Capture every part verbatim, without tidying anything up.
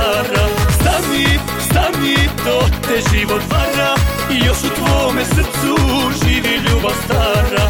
stara. Stani, stani, to te život vara i još u tvome srcu živi ljubav stara.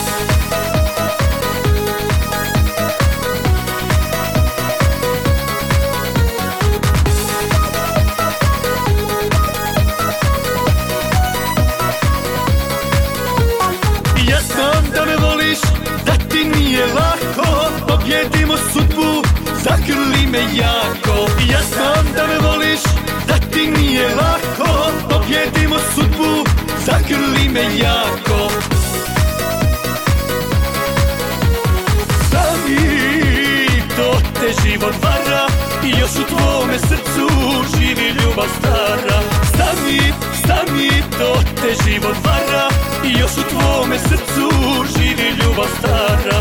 Ja znam da me voliš, da ti nije lako, pobjedimo sudbu, zagrli me jako. Ja znam da me voliš, da ti nije lako, pobjedimo sudbu, zagrli me jako. Stani, to te život vara i još u tvome srcu živi ljubav stara. Stani, stani, to te život vara i još u tvome srcu živi ljubav stara.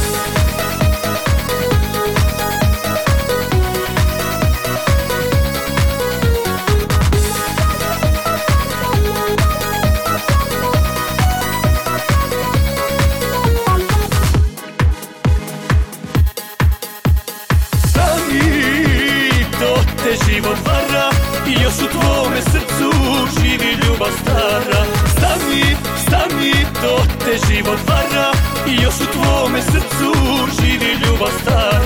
Život vara i još u tvome srcu živi ljubav stara. Stani, stani, to te život vara i još u tvome srcu živi ljubav stara.